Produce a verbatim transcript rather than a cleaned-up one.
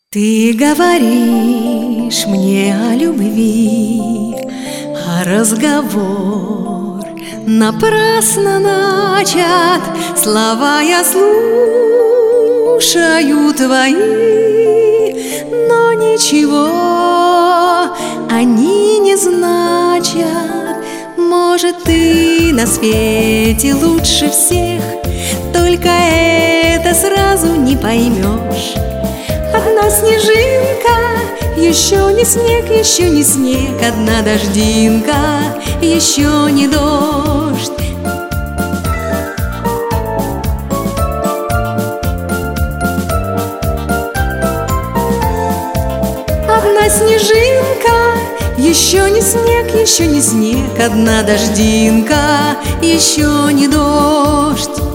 Ты говоришь мне о любви, а разговор напрасно начат. Слова я слушаю твои, но ничего они не значат. Может, ты на свете лучше всех, только это сразу не поймешь. Одна снежинка, еще не снег, еще не снег. Одна дождинка, еще не дождь. Одна снежинка, еще не снег, еще не снег. Одна дождинка, еще не дождь.